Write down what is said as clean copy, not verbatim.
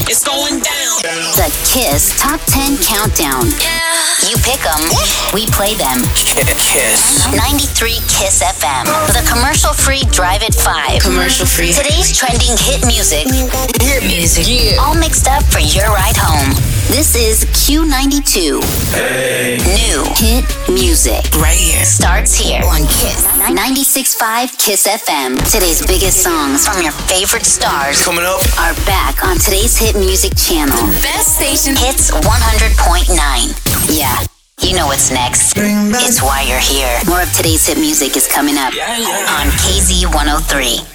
It's going down. The Kiss Top 10 Countdown. Yeah. You pick them, we play them. Kiss. 93 Kiss FM. The commercial-free Drive at 5. Commercial-free. Today's trending hit music. Hit music. Yeah. All mixed up for your ride home. This is Q92. Hey. New hit music. Right here. Starts here on Kiss. 96.5 Kiss FM. Today's biggest songs from your favorite stars Coming up are back on today's hit music channel. Best station. Hits 100.9. Yeah, you know what's next. It's why you're here. More of today's hit music is coming up on KZ 103.